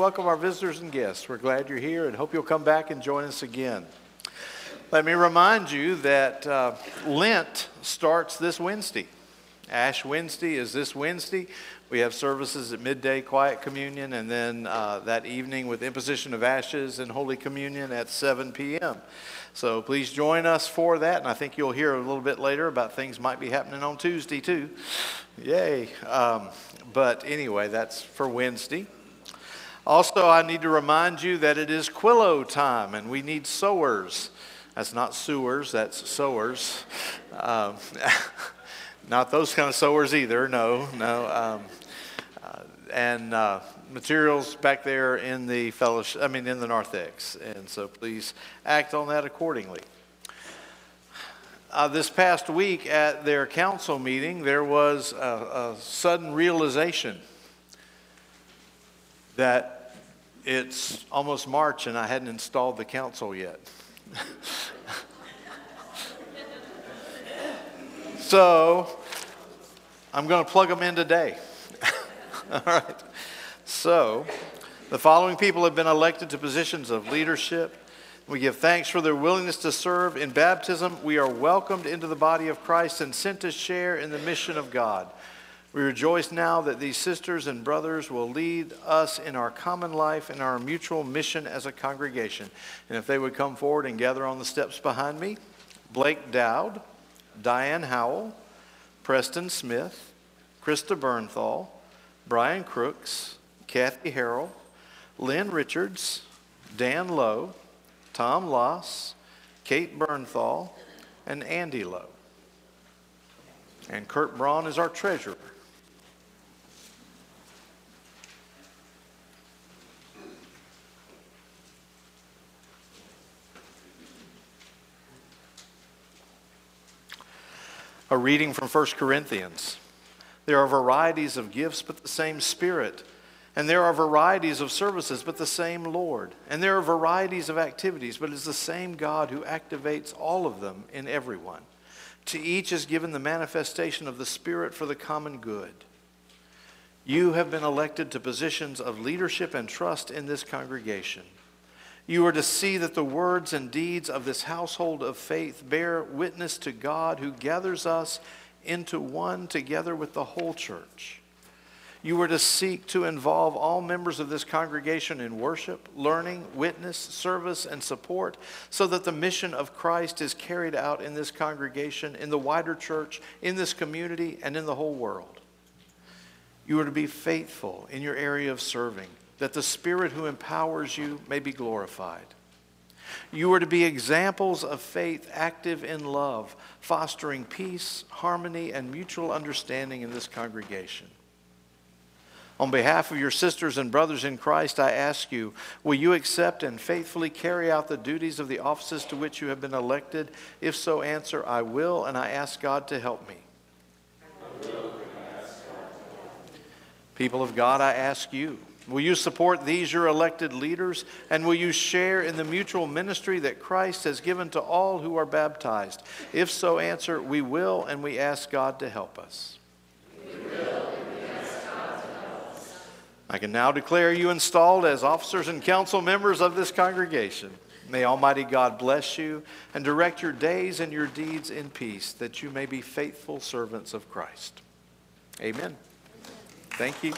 welcome our visitors and guests. We're glad you're here and hope you'll come back and join us again. Let me remind you that Lent starts this Wednesday. Ash Wednesday is this Wednesday. We have services at midday, quiet communion, and then that evening with imposition of ashes and Holy Communion at 7 p.m. So please join us for that, and I think you'll hear a little bit later about things might be happening on Tuesday too. Yay. But anyway, that's for Wednesday. Also, I need to remind you that it is Quillo time, and we need sowers. That's not sewers, that's sowers. Not those kind of sowers either, no. And materials back there in the fellowship, in the narthex. And so please act on that accordingly. This past week at their council meeting, there was a sudden realization that it's almost March and I hadn't installed the council yet. So I'm going to plug them in today. All right. So the following people have been elected to positions of leadership. We give thanks for their willingness to serve. In baptism, we are welcomed into the body of Christ and sent to share in the mission of God. We rejoice now that these sisters and brothers will lead us in our common life and our mutual mission as a congregation. And if they would come forward and gather on the steps behind me, Blake Dowd, Diane Howell, Preston Smith, Krista Bernthal, Brian Crooks, Kathy Harrell, Lynn Richards, Dan Lowe, Tom Loss, Kate Bernthal, and Andy Lowe. And Kurt Braun is our treasurer. A reading from 1 Corinthians. There are varieties of gifts, but the same Spirit. And there are varieties of services, but the same Lord. And there are varieties of activities, but it is the same God who activates all of them in everyone. To each is given the manifestation of the Spirit for the common good. You have been elected to positions of leadership and trust in this congregation. You are to see that the words and deeds of this household of faith bear witness to God who gathers us into one together with the whole church. You are to seek to involve all members of this congregation in worship, learning, witness, service, and support so that the mission of Christ is carried out in this congregation, in the wider church, in this community, and in the whole world. You are to be faithful in your area of serving, that the Spirit who empowers you may be glorified. You are to be examples of faith active in love, fostering peace, harmony, and mutual understanding in this congregation. On behalf of your sisters and brothers in Christ, I ask you, will you accept and faithfully carry out the duties of the offices to which you have been elected? If so, answer, I will, and I ask God to help me. I will, and I ask God to help me. People of God, I ask you, will you support these your elected leaders, and will you share in the mutual ministry that Christ has given to all who are baptized? If so, answer, we will, and we ask God to help us. We will, and we ask God to help us. I can now declare you installed as officers and council members of this congregation. May Almighty God bless you and direct your days and your deeds in peace, that you may be faithful servants of Christ. Amen. Thank you.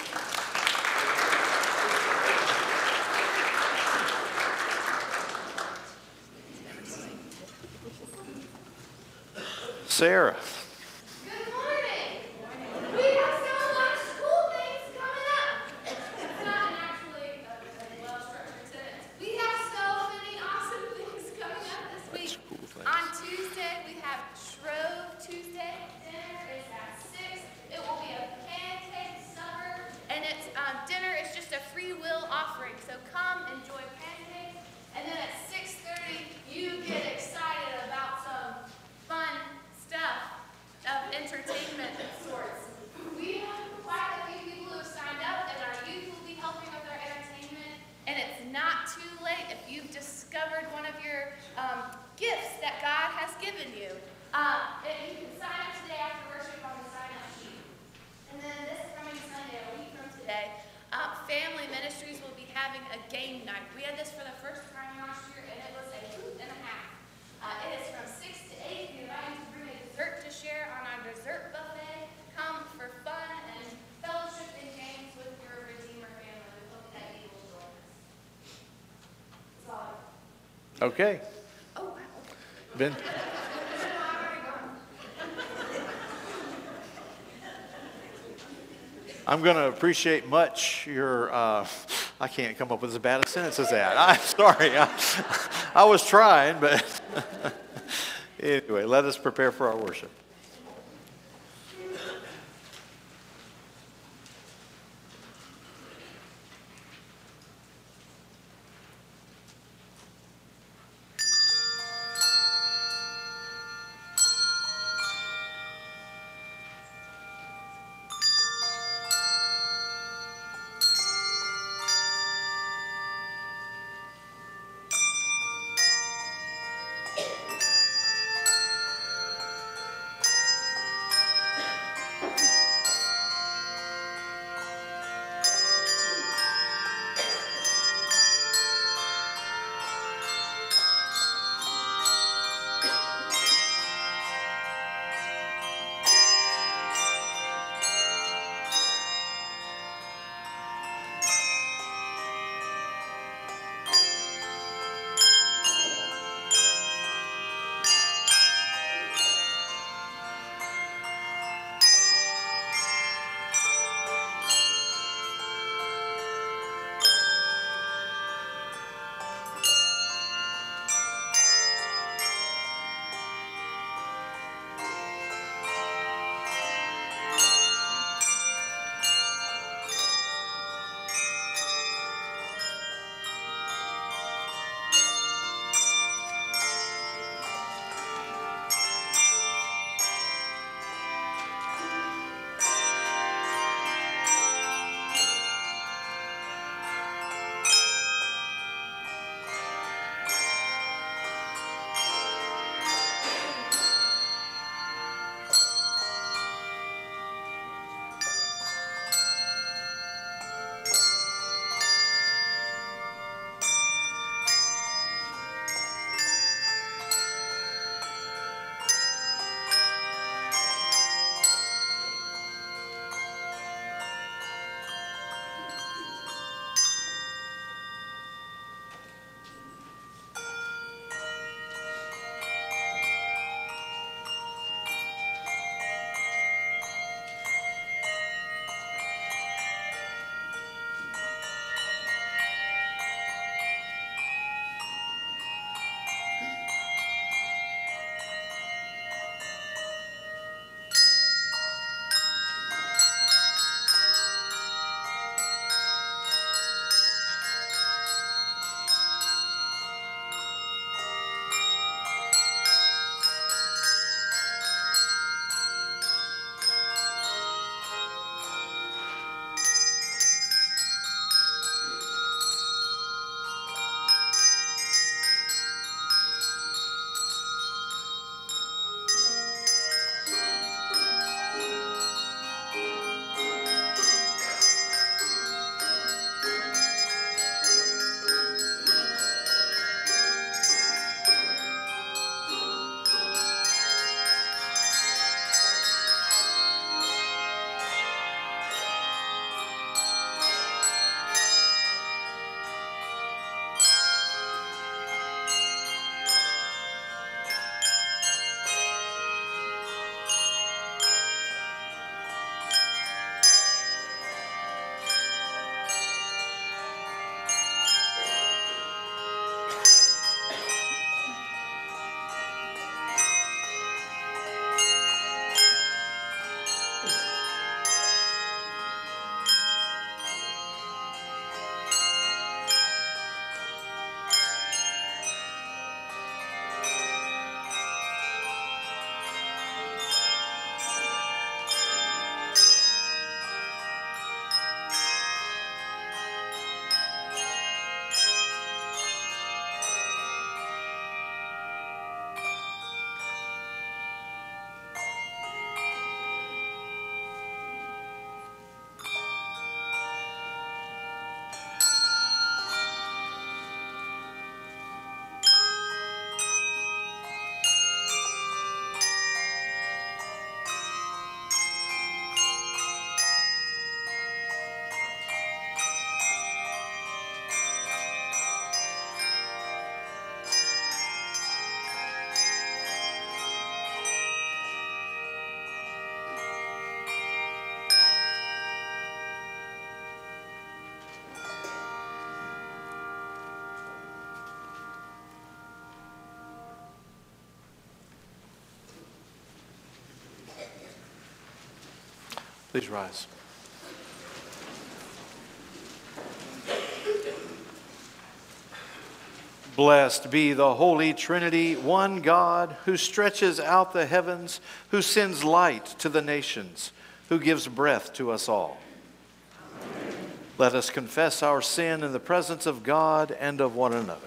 Sarah. Good morning. We have so much cool things coming up. It's not actually a well-structured sentence. We have so many awesome things coming up this week. On Tuesday, we have Shrove Tuesday. Dinner is at 6. It will be a pancake supper, and it's dinner is just a free will offering. So come enjoy pancakes, and then at 6:30, you get excited about some fun stuff of entertainment sorts. We have quite a few people who have signed up, and our youth will be helping with our entertainment. And it's not too late if you've discovered one of your gifts that God has given you. You can sign up today after worship on the sign-up sheet. And then this coming Sunday, a week from today, Family Ministries will be having a game night. We had this for the first time last year, and it was a hoot and a half. It is from 6 to 8. We invite you to bring a dessert to share on our dessert buffet. Come for fun and fellowship and games with your Redeemer family. We hope that you will join us. That's all. Okay. Oh, wow. Ben? I'm going to appreciate much your, I can't come up with as bad a sentence as that. I'm sorry. I was trying, but anyway, let us prepare for our worship. Please rise. Blessed be the Holy Trinity, one God, who stretches out the heavens, who sends light to the nations, who gives breath to us all. Amen. Let us confess our sin in the presence of God and of one another.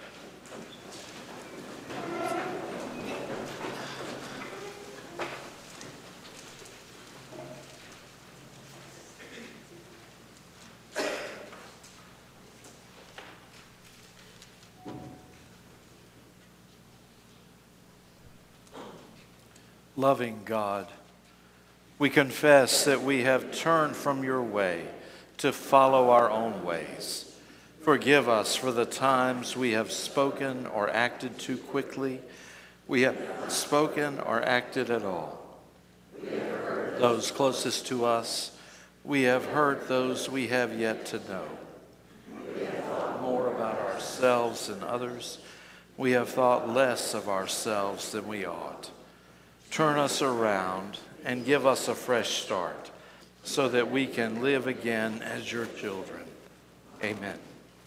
Loving God, we confess that we have turned from your way to follow our own ways. Forgive us for the times we have spoken or acted too quickly. We have spoken or acted at all. Those closest to us, we have hurt those we have yet to know. We have thought more about ourselves than others. We have thought less of ourselves than we ought. Turn us around and give us a fresh start so that we can live again as your children. Amen.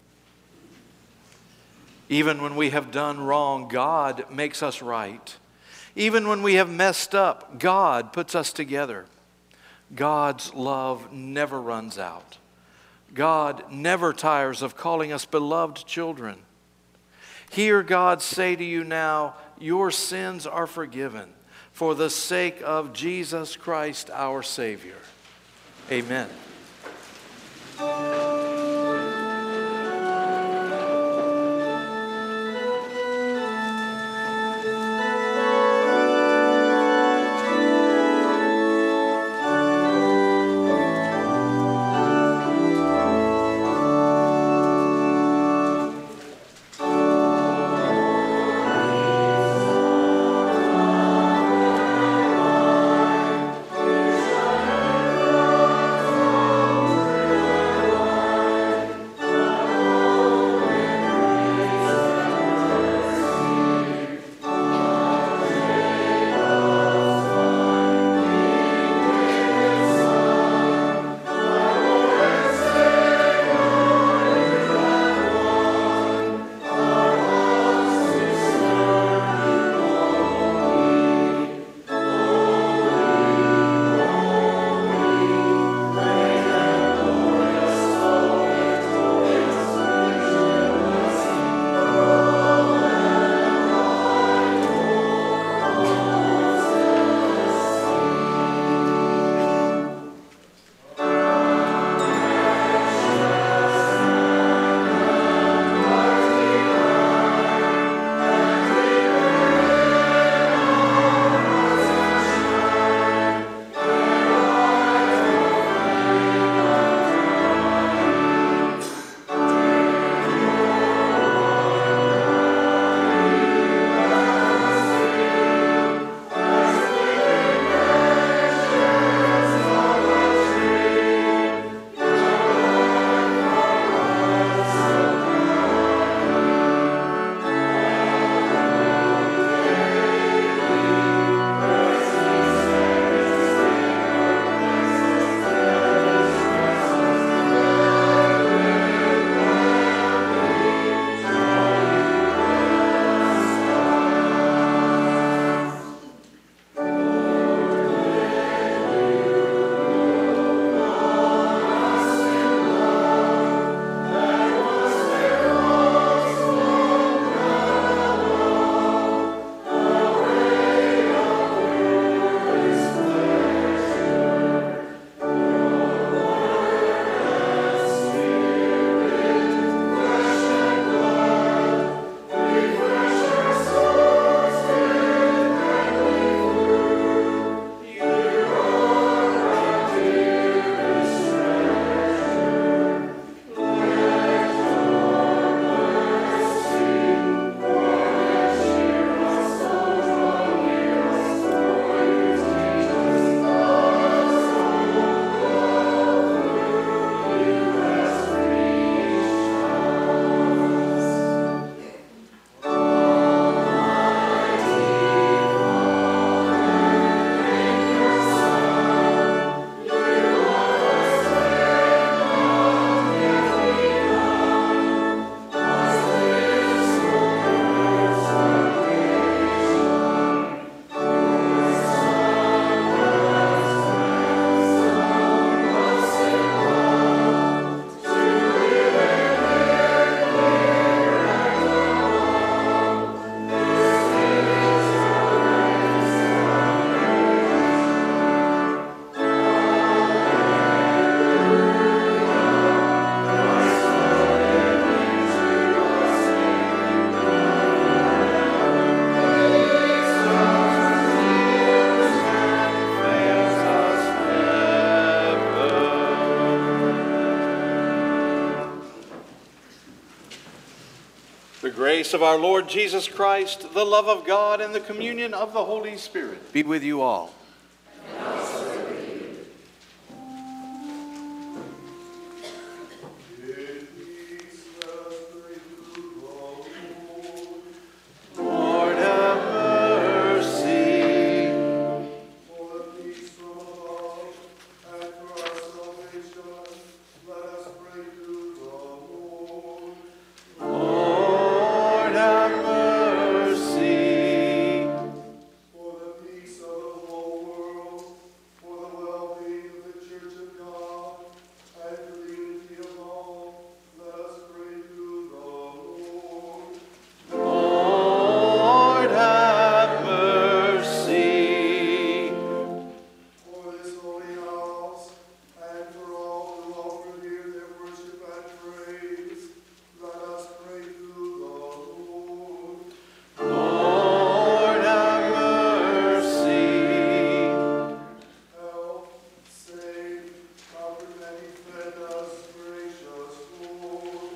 Even when we have done wrong, God makes us right. Even when we have messed up, God puts us together. God's love never runs out. God never tires of calling us beloved children. Hear God say to you now, your sins are forgiven, for the sake of Jesus Christ, our Savior. Amen. The grace of our Lord Jesus Christ, the love of God, and the communion of the Holy Spirit be with you all. And also with you. Lord, have mercy. For the peace from above, and for our salvation, let us pray to the Lord. Lord, have mercy. For the peace of the whole world, for the well-being of the Church of God, and for the unity of all, let us pray to the Lord. Lord, have mercy. For this holy house, and for all who offer here their worship and praise, let us pray to the Lord. Lord, have mercy. Help, save, comfort, and defend us, gracious Lord.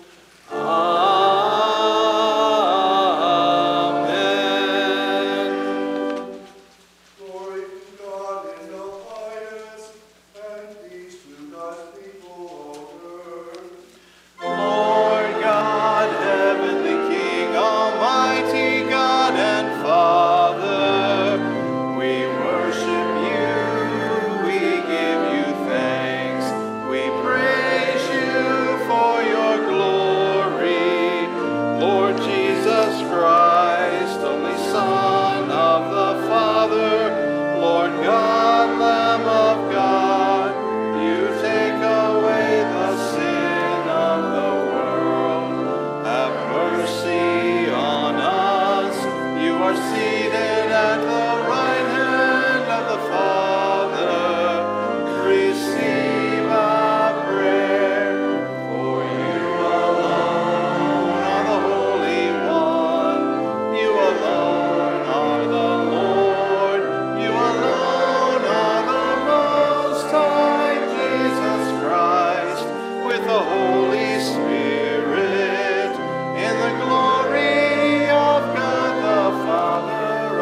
Amen. Glory to God in the highest, and peace to God's people on earth. Lord God, heavenly King, almighty God and Father, we worship you, we give you thanks, we praise you for your glory. Lord Jesus Christ, only Son of the Father, Lord God, Lamb of God, you take away the sin of the world. Have mercy on us. You are seated at the right hand of the Father. Receive our prayer, for you alone are the Holy One. You alone are the Lord. You alone are the Most High, Jesus Christ, with the Holy Spirit, in the glory of God the Father.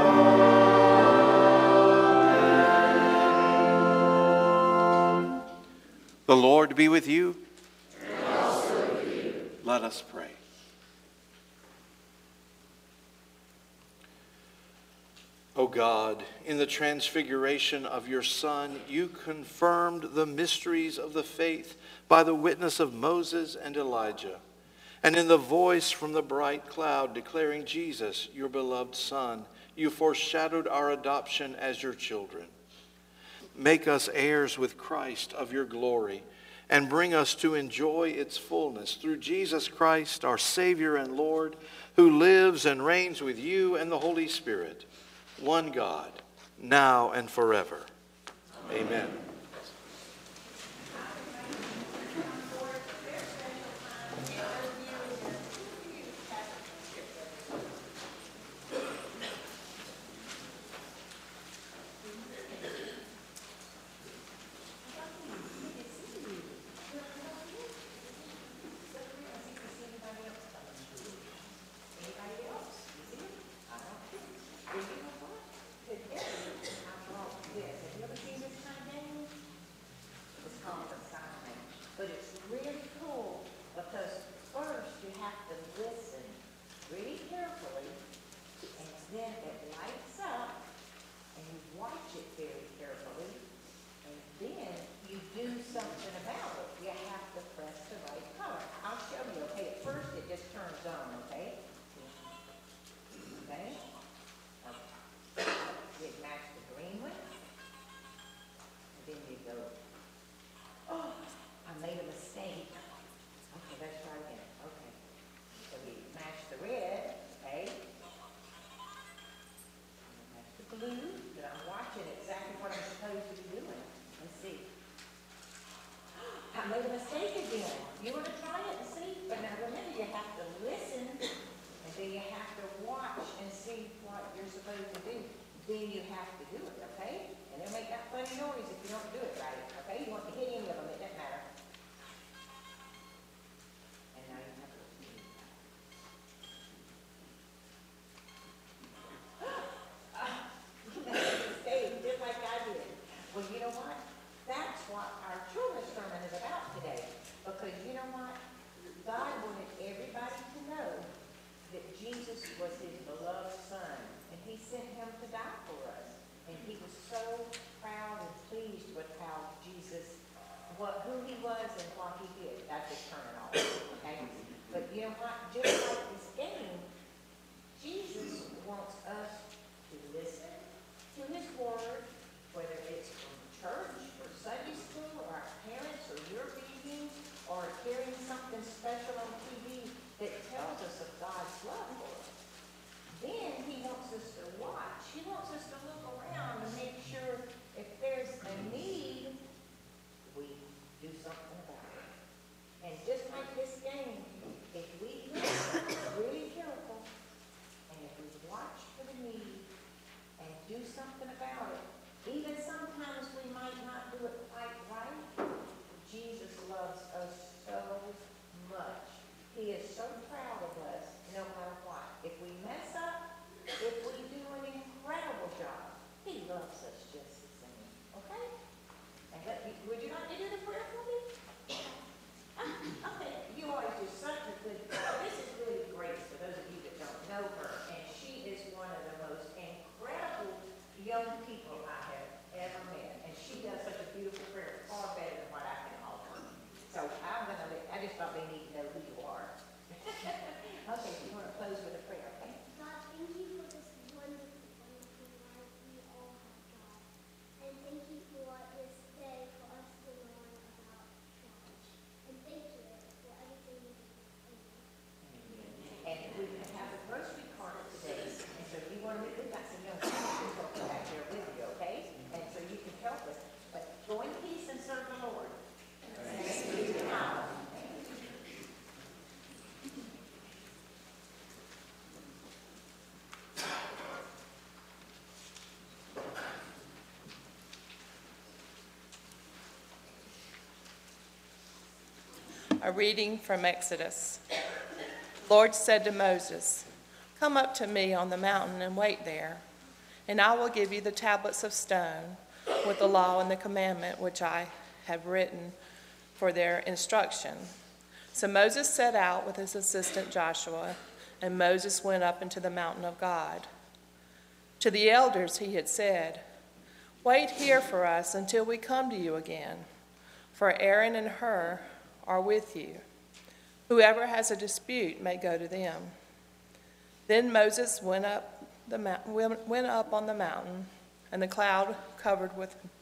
Amen. The Lord be with you. And also with you. Let us pray. O God, in the transfiguration of your Son, you confirmed the mysteries of the faith by the witness of Moses and Elijah, and in the voice from the bright cloud declaring Jesus, your beloved Son, you foreshadowed our adoption as your children. Make us heirs with Christ of your glory, and bring us to enjoy its fullness through Jesus Christ, our Savior and Lord, who lives and reigns with you and the Holy Spirit, one God, now and forever. Amen. But it's really cool because first you have to listen really carefully, and then it lights up, and you watch it very carefully, and then you do something about it. You have to press the right color. I'll show you, okay? At first it just turns on, okay? Okay? You match the green one, and then you go, oh, I made a mistake. Okay, let's try again. Okay. So we match the red, okay? And match the blue, but I'm watching exactly what I'm supposed to be doing. Let's see. I made a mistake again. You want to try it and see? But now remember, you have to listen, and then you have to watch and see what you're supposed to do. Then you have to do it, okay? And they'll make that funny noise if you don't do it right, okay? You want to hit any of them, it doesn't matter. And now you have to just like this game, Jesus wants us to listen to his word, whether it's from church or Sunday school or our parents or your reading or hearing something special on TV that tells us of God's love for us. Then he wants us to watch. He wants us to look around and make sure if there's a need, we do something about it. And just like this game, if we listen really careful, and if we watch for the need and do something about it, even sometimes we might not do it quite right, Jesus loves us so much. He is so proud of us no matter what. If we mess up, if we do an incredible job, he loves us just the same. Okay? And would you like to do the prayer for me? Okay, you always do such a good job. This is really Grace, for those of you that don't know her, and she is one of the most incredible young people I have ever met, and she does such a beautiful prayer, far better than what I can offer. So I just thought they need to know who you are. Okay, you want to close with a prayer, okay? God, thank you for this wonderful, wonderful life we all have, God. And thank you for this day for us to learn about church. And thank you for everything you do. Amen. And we have a grocery cart today, and so if you want to, we've got some young people back there with you, okay? And so you can help us. But go in peace and serve the Lord. Thanks be to God. A reading from Exodus. The Lord said to Moses, "Come up to me on the mountain and wait there, and I will give you the tablets of stone with the law and the commandment which I have written for their instruction." So Moses set out with his assistant Joshua, and Moses went up into the mountain of God. To the elders he had said, "Wait here for us until we come to you again, for Aaron and Hur are with you. Whoever has a dispute may go to them." Then Moses went up on the mountain, and the cloud covered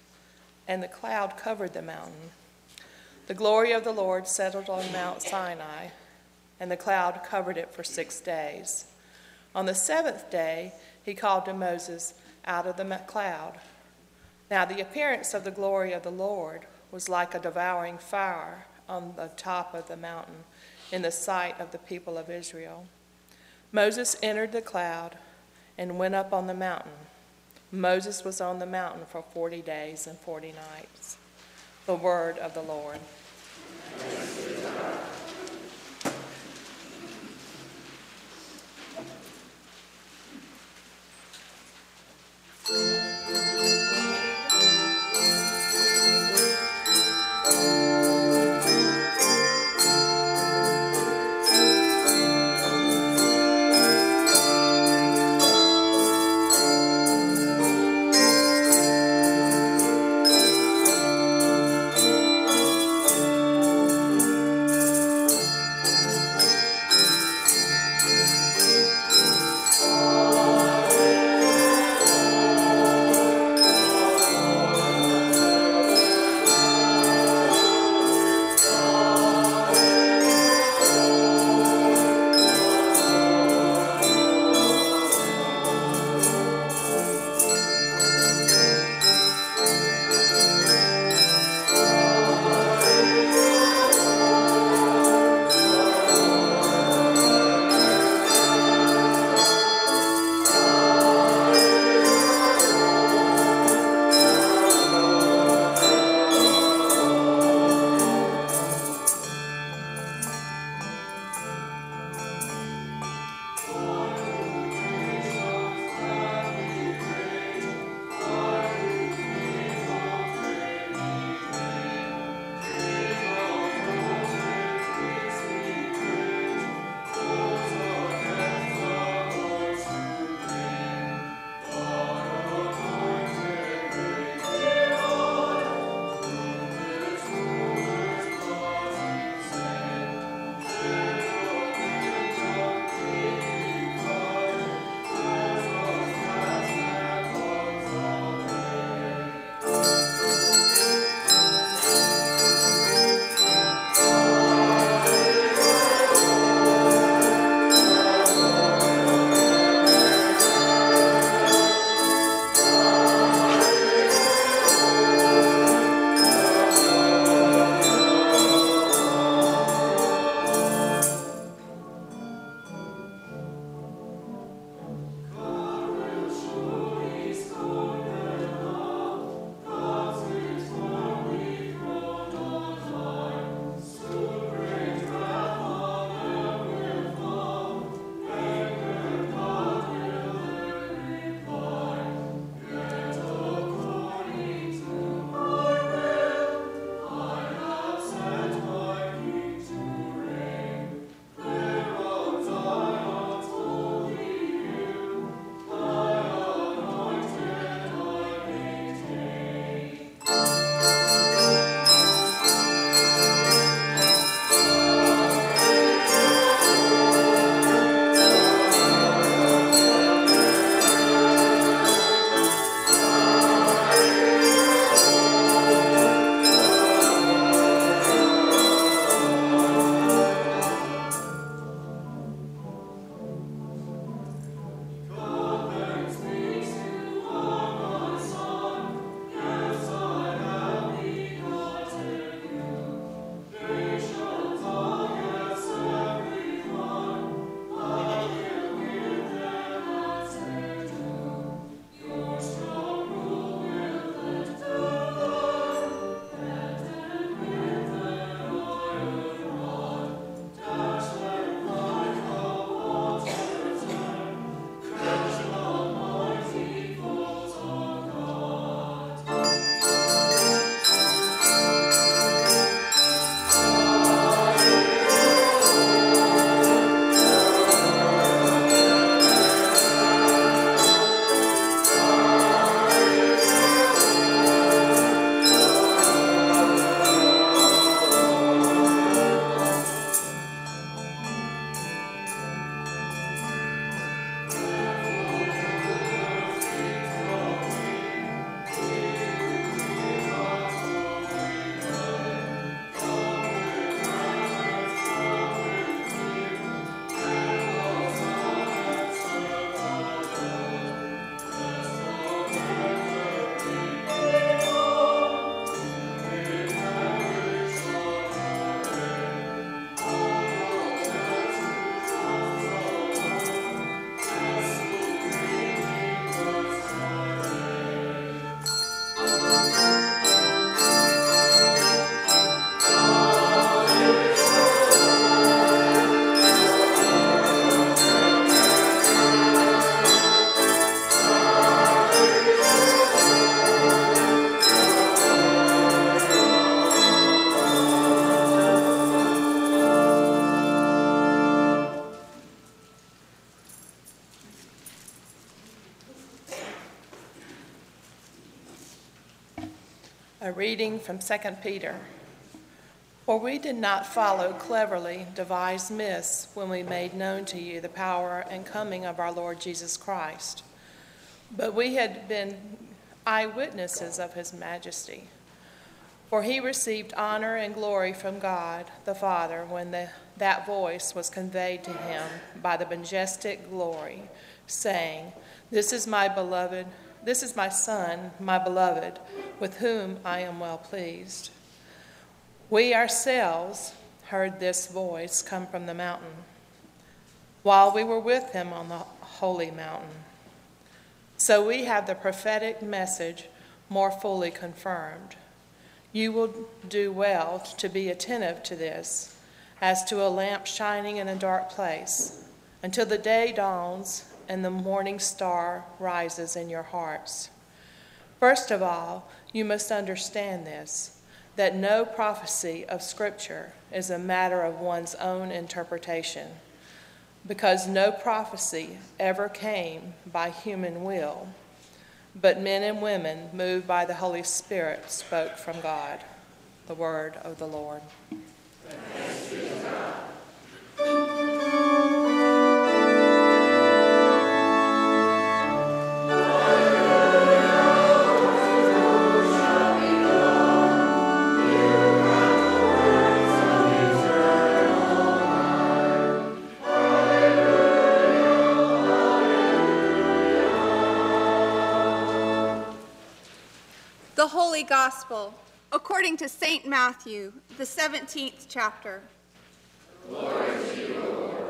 the mountain. The glory of the Lord settled on Mount Sinai, and the cloud covered it for 6 days. On the 7th day, he called to Moses out of the cloud. Now the appearance of the glory of the Lord was like a devouring fire on the top of the mountain in the sight of the people of Israel. Moses entered the cloud and went up on the mountain. Moses was on the mountain for 40 days and 40 nights. The word of the Lord. A reading from 2 Peter. For we did not follow cleverly devised myths when we made known to you the power and coming of our Lord Jesus Christ, but we had been eyewitnesses of his majesty. For he received honor and glory from God the Father when that voice was conveyed to him by the majestic glory, saying, This is my Son, my beloved, with whom I am well pleased. We ourselves heard this voice come from the mountain while we were with him on the holy mountain. So we have the prophetic message more fully confirmed. You will do well to be attentive to this, as to a lamp shining in a dark place, until the day dawns and the morning star rises in your hearts. First of all, you must understand this, that no prophecy of Scripture is a matter of one's own interpretation, because no prophecy ever came by human will, but men and women moved by the Holy Spirit spoke from God. The word of the Lord. Thanks be to God. The Holy Gospel, according to St. Matthew, the 17th chapter. Glory to you, Lord.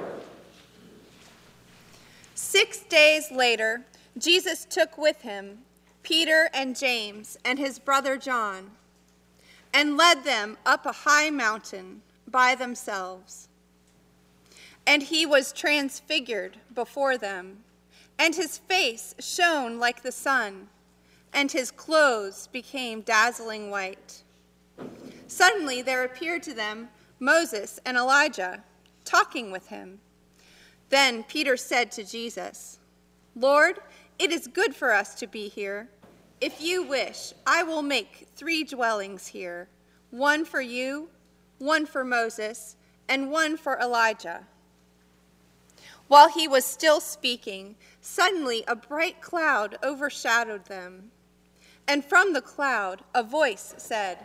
6 days later, Jesus took with him Peter and James and his brother John, and led them up a high mountain by themselves. And he was transfigured before them, and his face shone like the sun, and his clothes became dazzling white. Suddenly there appeared to them Moses and Elijah, talking with him. Then Peter said to Jesus, Lord, it is good for us to be here. If you wish, I will make 3 dwellings here, one for you, one for Moses, and one for Elijah. While he was still speaking, suddenly a bright cloud overshadowed them. And from the cloud, a voice said,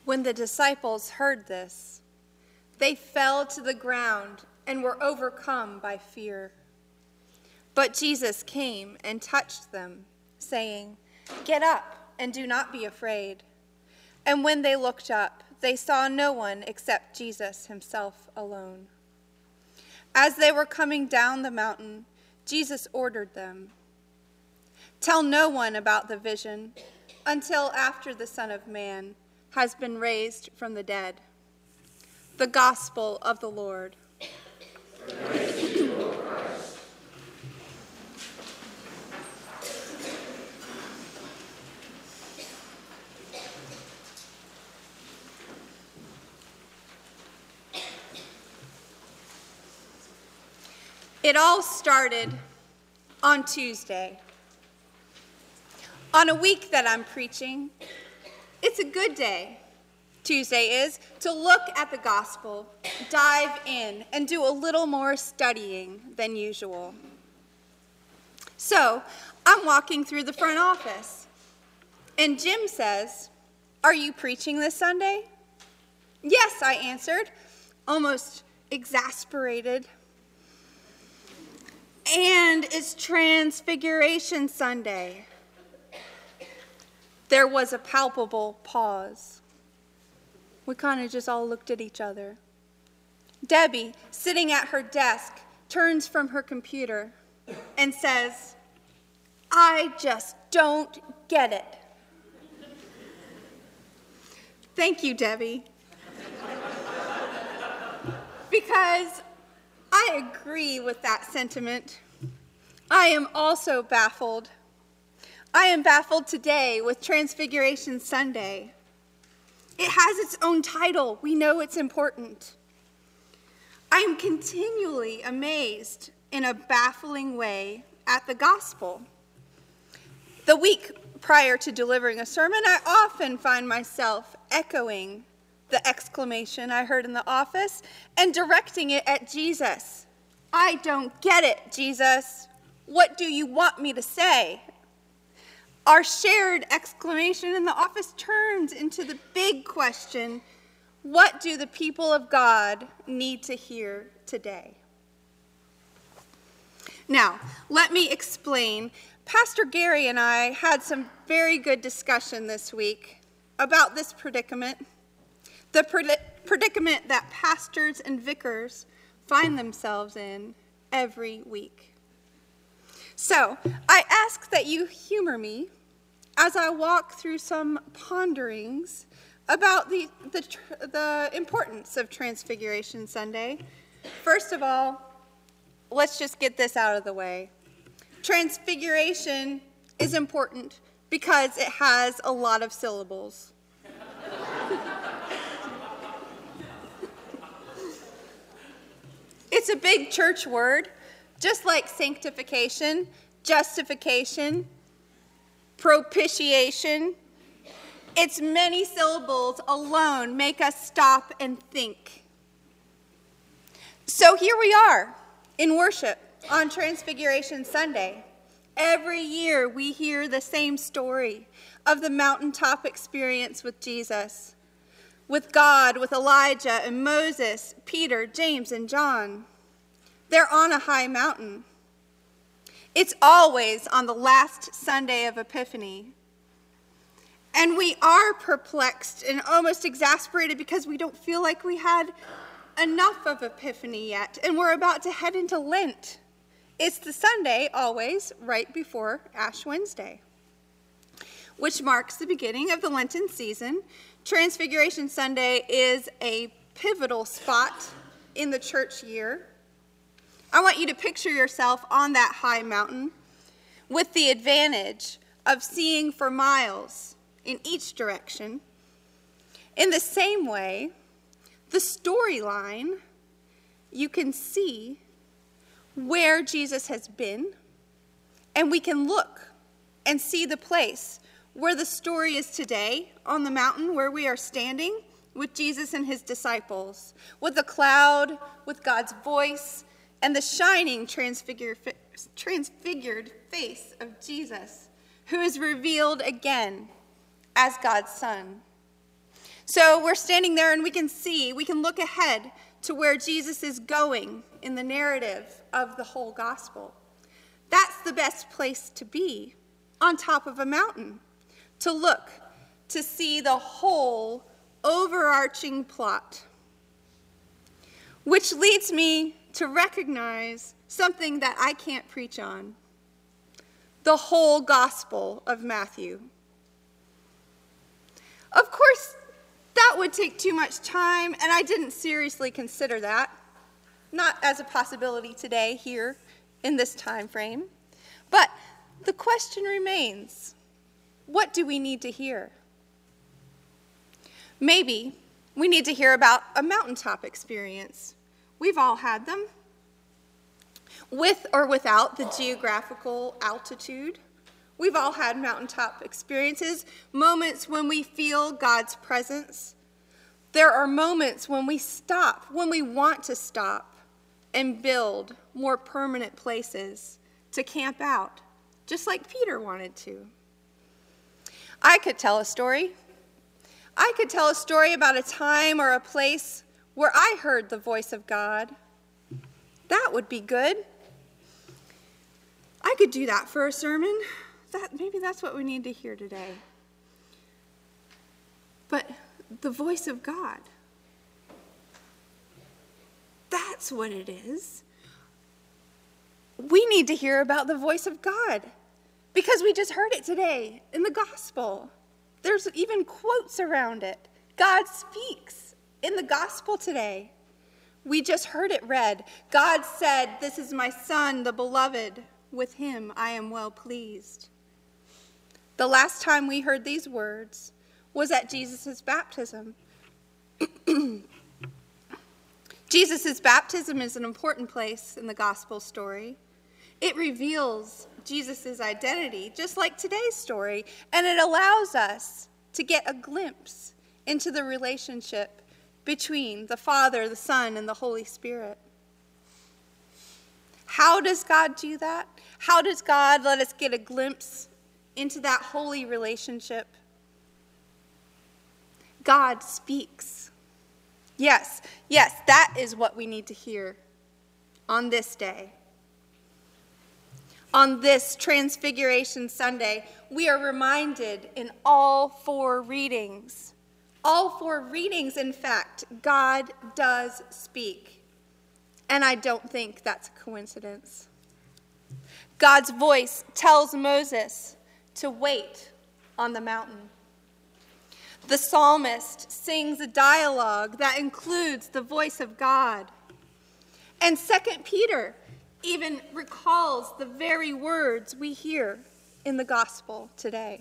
When the disciples heard this, they fell to the ground and were overcome by fear. But Jesus came and touched them, saying, "Get up and do not be afraid." And when they looked up, they saw no one except Jesus himself alone. As they were coming down the mountain, Jesus ordered them, "Tell no one about the vision until after the Son of Man has been raised from the dead." The Gospel of the Lord. It all started on Tuesday. On a week that I'm preaching, it's a good day. Tuesday is to look at the gospel, dive in, and do a little more studying than usual. So, I'm walking through the front office, and Jim says, "Are you preaching this Sunday?" "Yes," I answered, almost exasperated. "And it's Transfiguration Sunday." There was a palpable pause. We kind of just all looked at each other. Debbie, sitting at her desk, turns from her computer and says, "I just don't get it." Thank you, Debbie. Because I agree with that sentiment. I am also baffled. I am baffled today with Transfiguration Sunday. It has its own title. We know it's important. I am continually amazed in a baffling way at the gospel. The week prior to delivering a sermon, I often find myself echoing the exclamation I heard in the office and directing it at Jesus. "I don't get it, Jesus. What do you want me to say?" Our shared exclamation in the office turns into the big question, what do the people of God need to hear today? Now, let me explain. Pastor Gary and I had some very good discussion this week about this predicament, the predicament that pastors and vicars find themselves in every week. So, I ask that you humor me as I walk through some ponderings about the importance of Transfiguration Sunday. First of all, let's just get this out of the way. Transfiguration is important because it has a lot of syllables. It's a big church word, just like sanctification, justification, propitiation. Its many syllables alone make us stop and think. So here we are in worship on Transfiguration Sunday. Every year we hear the same story of the mountaintop experience with Jesus, with God, with Elijah and Moses, Peter, James, and John. They're on a high mountain. It's always on the last Sunday of Epiphany. And we are perplexed and almost exasperated because we don't feel like we had enough of Epiphany yet, and we're about to head into Lent. It's the Sunday, always, right before Ash Wednesday, which marks the beginning of the Lenten season. Transfiguration Sunday is a pivotal spot in the church year. I want you to picture yourself on that high mountain with the advantage of seeing for miles in each direction. In the same way, the storyline, you can see where Jesus has been, and we can look and see the place where the story is today on the mountain where we are standing with Jesus and his disciples, with the cloud, with God's voice, and the shining transfigured face of Jesus, who is revealed again as God's Son. So we're standing there and we can look ahead to where Jesus is going in the narrative of the whole gospel. That's the best place to be, on top of a mountain, to look, to see the whole overarching plot. Which leads me to recognize something that I can't preach on: the whole gospel of Matthew. Of course, that would take too much time, and I didn't seriously consider that. Not as a possibility today, here, in this time frame. But the question remains, what do we need to hear? Maybe we need to hear about a mountaintop experience. We've all had them. With or without the geographical altitude. We've all had mountaintop experiences, moments when we feel God's presence. There are moments when we stop, when we want to stop and build more permanent places to camp out, just like Peter wanted to. I could tell a story. I could tell a story about a time or a place where I heard the voice of God. That would be good. I could do that for a sermon. Maybe that's what we need to hear today. But the voice of God, that's what it is. We need to hear about the voice of God because we just heard it today in the gospel. There's even quotes around it. God speaks in the gospel today. We just heard it read. God said, "This is my son, the beloved. With him I am well pleased." The last time we heard these words was at Jesus' baptism. Jesus' baptism is an important place in the gospel story. It reveals Jesus' identity, just like today's story, and it allows us to get a glimpse into the relationship between the Father, the Son, and the Holy Spirit. How does God do that? How does God let us get a glimpse into that holy relationship? God speaks. Yes, that is what we need to hear on this day. On this Transfiguration Sunday, we are reminded in all four readings, in fact, God does speak. And I don't think that's a coincidence. God's voice tells Moses to wait on the mountain. The psalmist sings a dialogue that includes the voice of God. And 2 Peter even recalls the very words we hear in the gospel today.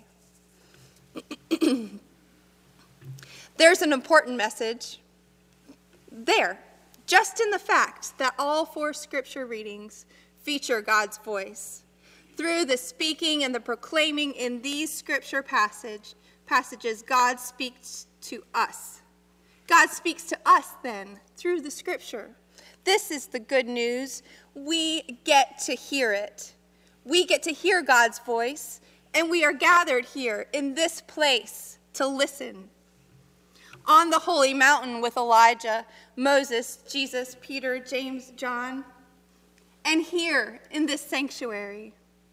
There's an important message there, just in the fact that all four scripture readings feature God's voice. Through the speaking and the proclaiming in these scripture passages, God speaks to us. God speaks to us then through the scripture. This is the good news. We get to hear it. We get to hear God's voice, and we are gathered here in this place to listen. On the holy mountain with Elijah, Moses, Jesus, Peter, James, John, and here in this sanctuary,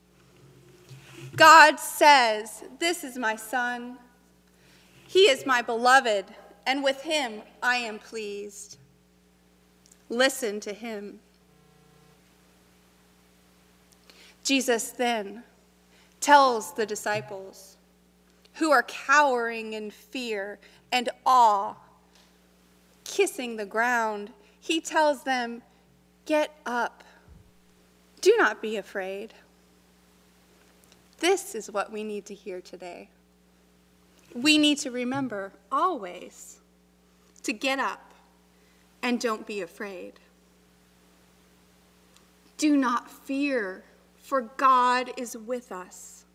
God says, "This is my son. He is my beloved, and with him I am pleased." Listen to him. Jesus then tells the disciples, who are cowering in fear and awe, kissing the ground, he tells them, "Get up. Do not be afraid." This is what we need to hear today. We need to remember always to get up and don't be afraid. Do not fear, for God is with us.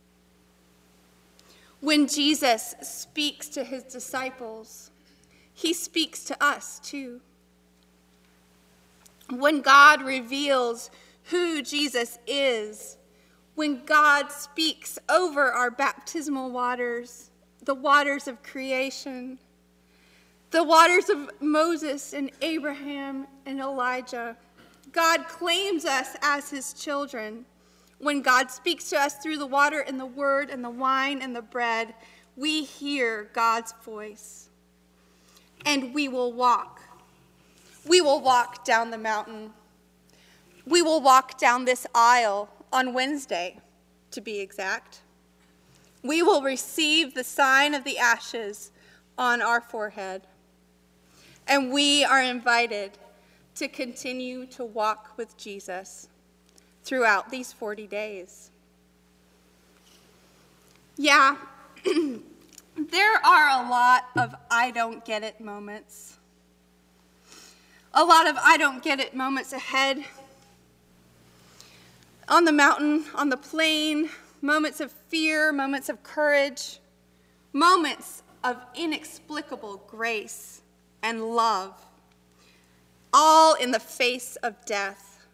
When Jesus speaks to his disciples, he speaks to us too. When God reveals who Jesus is, when God speaks over our baptismal waters, the waters of creation, the waters of Moses and Abraham and Elijah. God claims us as his children. When God speaks to us through the water and the word and the wine and the bread, we hear God's voice. And we will walk. We will walk down the mountain. We will walk down this aisle on Wednesday, to be exact. We will receive the sign of the ashes on our forehead. And we are invited to continue to walk with Jesus throughout these 40 days. Yeah, there are a lot of I don't get it moments. A lot of I don't get it moments ahead. On the mountain, on the plain, moments of fear, moments of courage, moments of inexplicable grace and love, all in the face of death.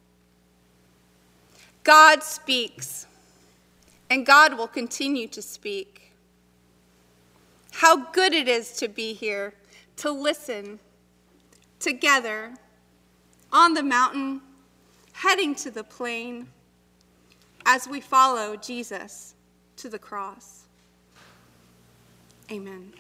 God speaks, and God will continue to speak. How good it is to be here, to listen, together, on the mountain, heading to the plain, as we follow Jesus to the cross. Amen.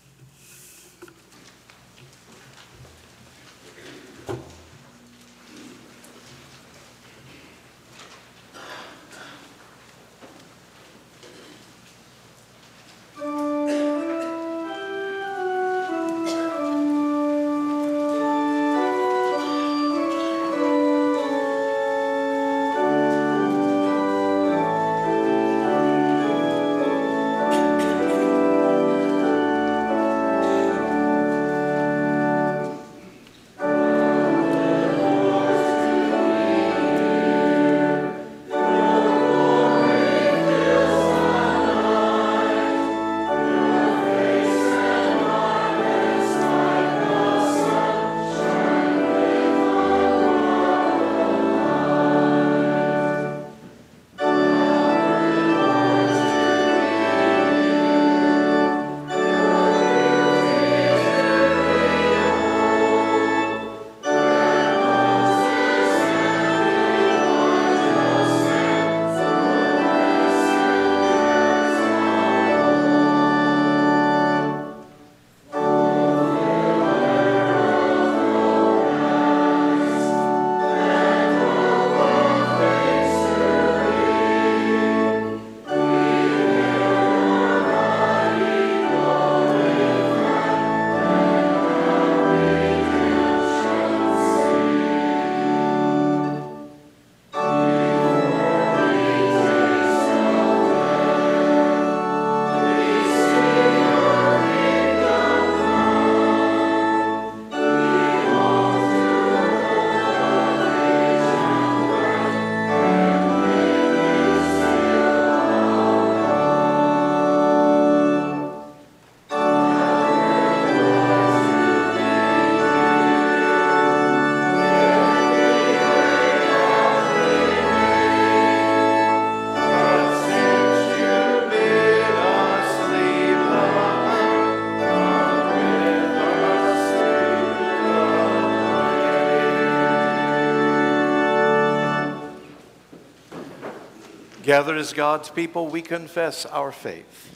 Gathered as God's people, we confess our faith.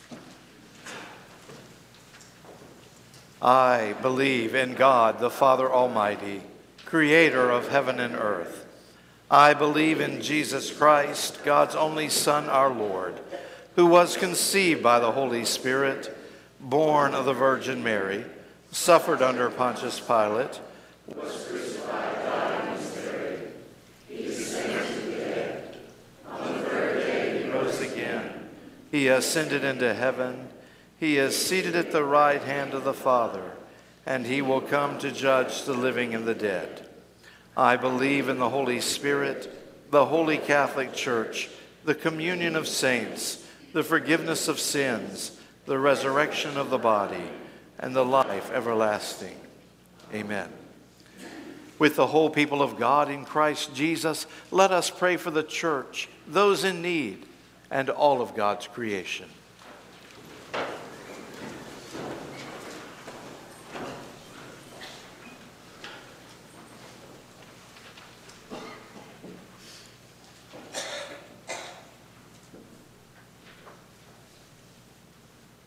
I believe in God, the Father Almighty, creator of heaven and earth. I believe in Jesus Christ, God's only Son, our Lord, who was conceived by the Holy Spirit, born of the Virgin Mary, suffered under Pontius Pilate, was crucified, died, and was buried. He descended to the dead. On the third day he rose again. He ascended into heaven. He is seated at the right hand of the Father, and he will come to judge the living and the dead. I believe in the Holy Spirit, the Holy Catholic Church, the communion of saints, the forgiveness of sins, the resurrection of the body, and the life everlasting. Amen. With the whole people of God in Christ Jesus, let us pray for the church, those in need, and all of God's creation.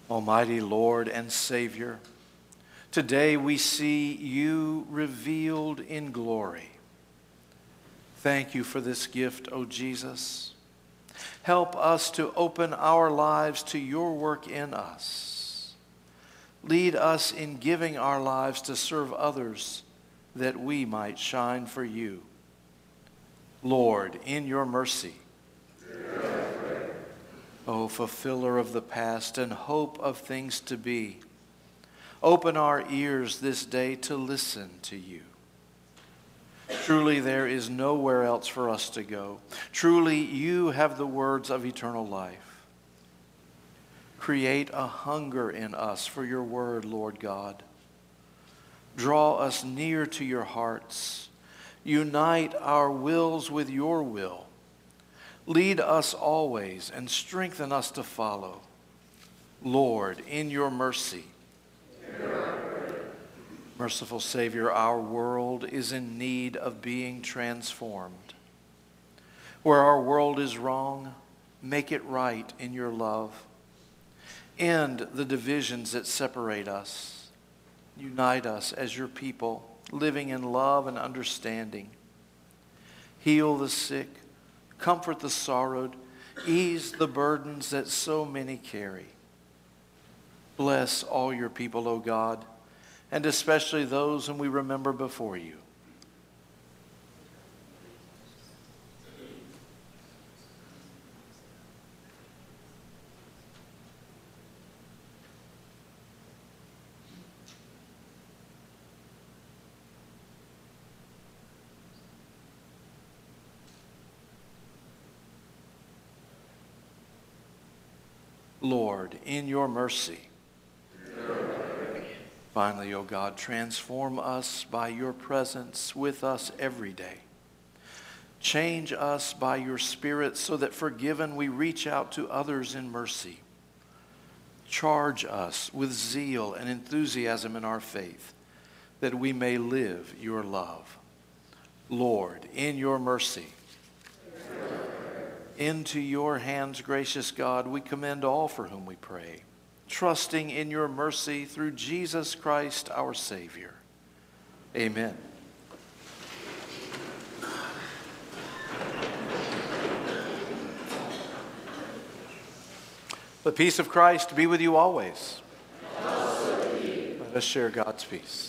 Almighty Lord and Savior, today we see you revealed in glory. Thank you for this gift, O Jesus. Help us to open our lives to your work in us. Lead us in giving our lives to serve others, that we might shine for you. Lord, in your mercy, O fulfiller of the past and hope of things to be, open our ears this day to listen to you. Truly, there is nowhere else for us to go. Truly, you have the words of eternal life. Create a hunger in us for your word, Lord God. Draw us near to your hearts. Unite our wills with your will. Lead us always and strengthen us to follow. Lord, in your mercy. Merciful Savior, our world is in need of being transformed. Where our world is wrong, make it right in your love. End the divisions that separate us. Unite us as your people, living in love and understanding. Heal the sick, comfort the sorrowed, ease the burdens that so many carry. Bless all your people, O God, and especially those whom we remember before you. Lord, in your mercy. Finally, O God, transform us by your presence with us every day. Change us by your Spirit so that forgiven we reach out to others in mercy. Charge us with zeal and enthusiasm in our faith that we may live your love. Lord, in your mercy. Into your hands, gracious God, we commend all for whom we pray, trusting in your mercy through Jesus Christ, our Savior. Amen. The peace of Christ be with you always. Let us share God's peace.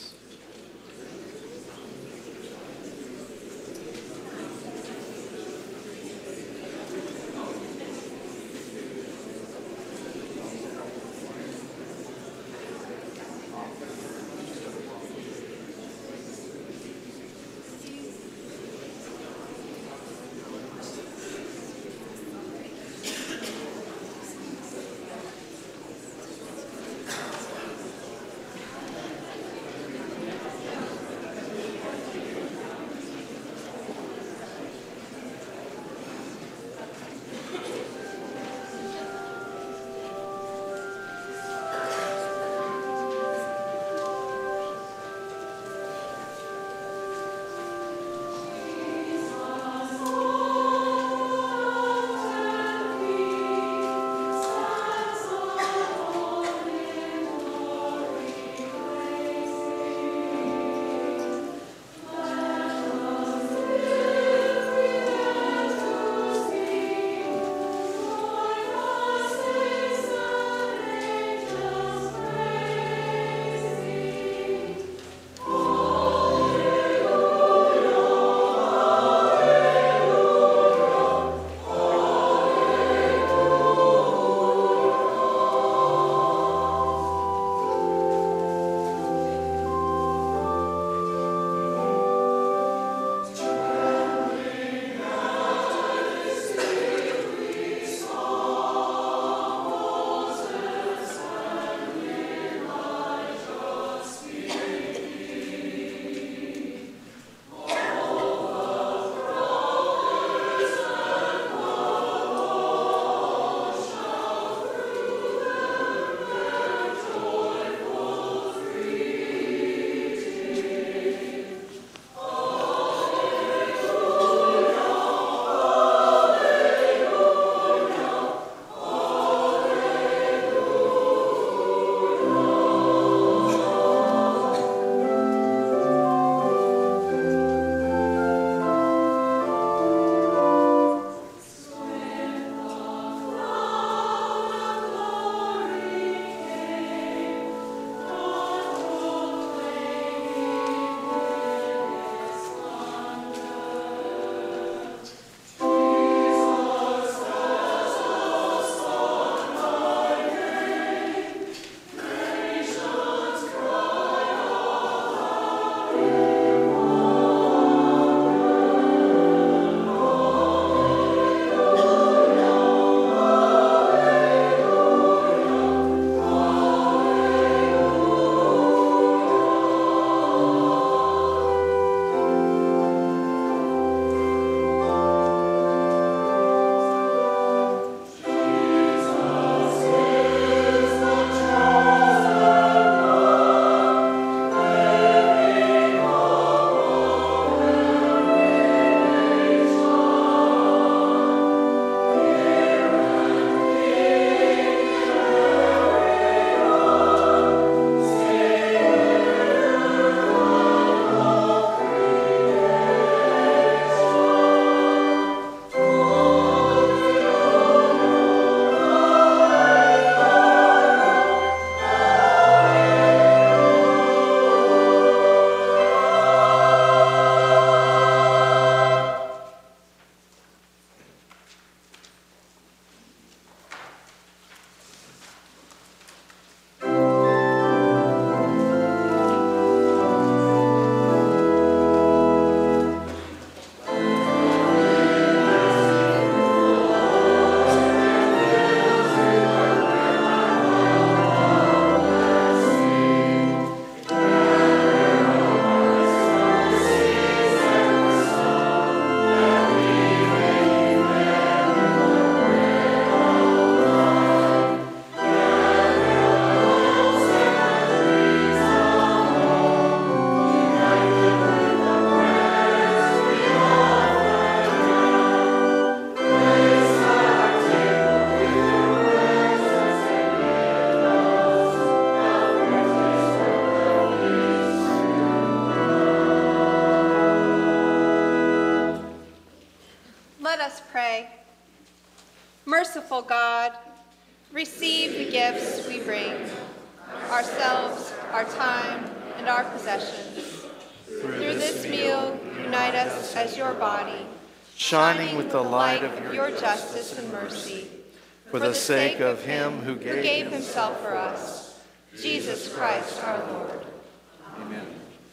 Merciful God, receive the gifts we bring, ourselves, our time, and our possessions. Through this meal, unite us as your body, shining with the light of your justice and mercy. for the sake of him who gave himself for us, Jesus Christ our Lord. Amen.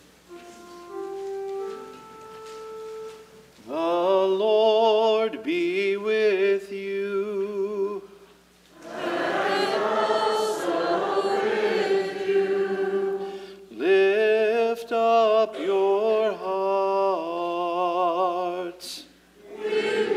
The Lord be with you. And also with you. Lift up your hearts. We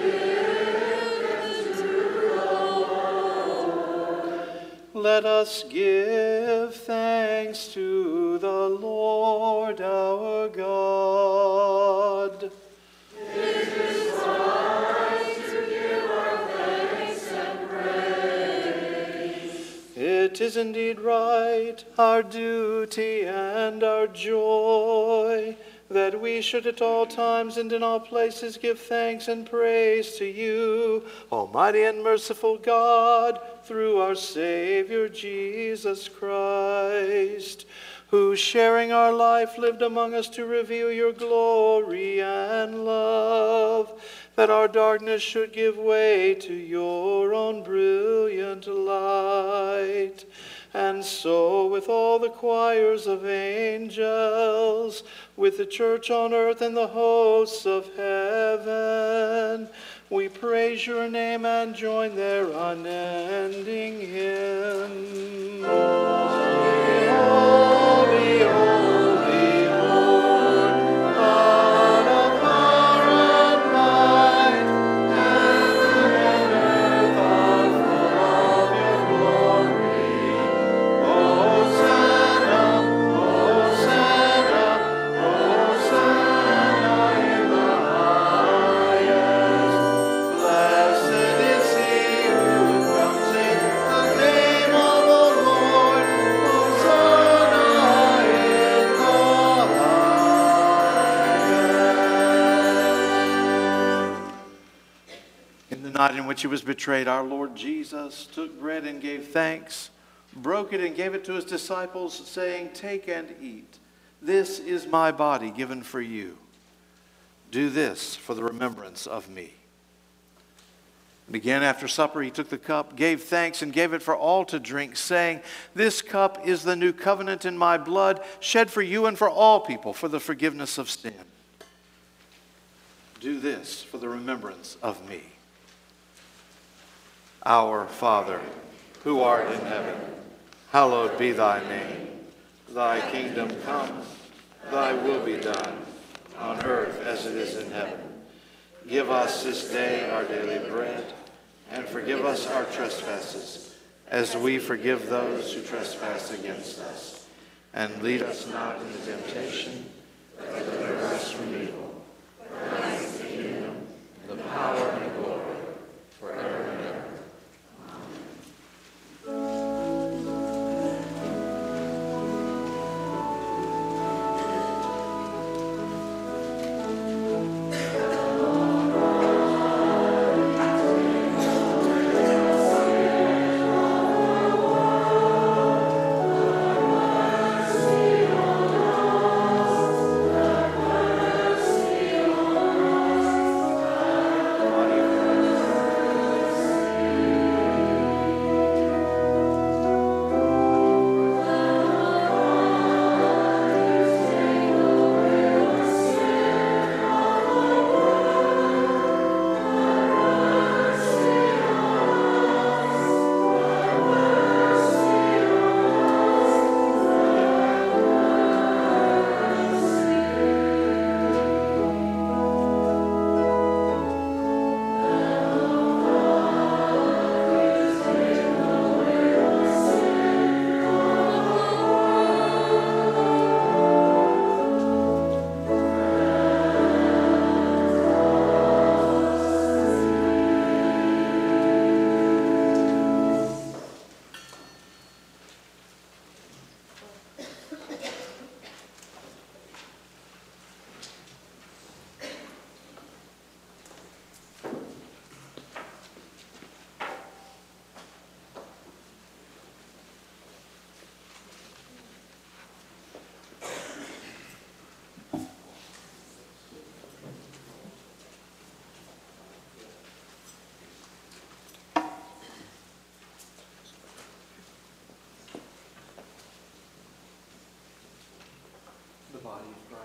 lift to the Lord. Let us give thanks to the Lord our God. It is right to give our thanks and praise. It is indeed right, our duty and our joy, that we should at all times and in all places give thanks and praise to you, Almighty and merciful God, through our Savior Jesus Christ, who, sharing our life, lived among us to reveal your glory and love, that our darkness should give way to your own brilliant light. And so, with all the choirs of angels, with the church on earth and the hosts of heaven, we praise your name and join their unending hymn. Holy, holy, holy Lord, God of power and might, heaven and earth are full of your glory. Hosanna, Hosanna, Hosanna in the highest. Blessed is he who comes in the name of the Lord. Hosanna in the highest. In the night in which he was betrayed, our Lord Jesus took bread and gave thanks, broke it and gave it to his disciples, saying, "Take and eat. This is my body given for you. Do this for the remembrance of me." And again after supper he took the cup, gave thanks, and gave it for all to drink, saying, "This cup is the new covenant in my blood, shed for you and for all people for the forgiveness of sin. Do this for the remembrance of me." Our Father, who art in heaven, hallowed be thy name. Thy kingdom come, thy will be done, on earth as it is in heaven. Give us this day our daily bread, and forgive us our trespasses, as we forgive those who trespass against us. And lead us not into temptation, but deliver us from evil. For thine is the kingdom, the power, and the glory, forever and ever. Mercy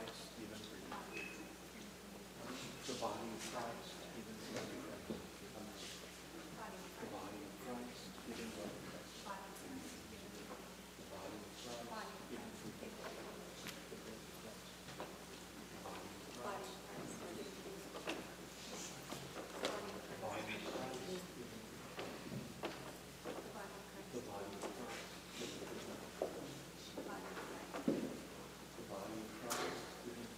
Christ given for you. The body of Christ given for you. The body of Christ given for you. The body of Christ given for you. The body of Christ given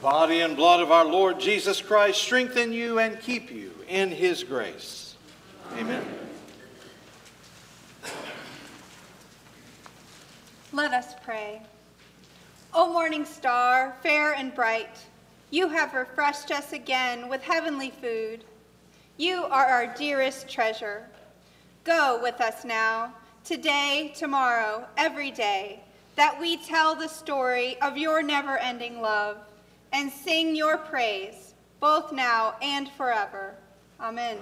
body and blood of our Lord Jesus Christ strengthen you and keep you in his grace. Amen. Let us pray. O morning star, fair and bright, you have refreshed us again with heavenly food. You are our dearest treasure. Go with us now, today, tomorrow, every day, that we tell the story of your never-ending love and sing your praise, both now and forever. Amen.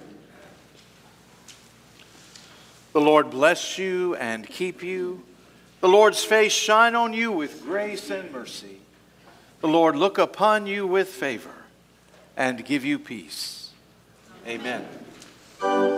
The Lord bless you and keep you. The Lord's face shine on you with grace and mercy. The Lord look upon you with favor and give you peace. Amen.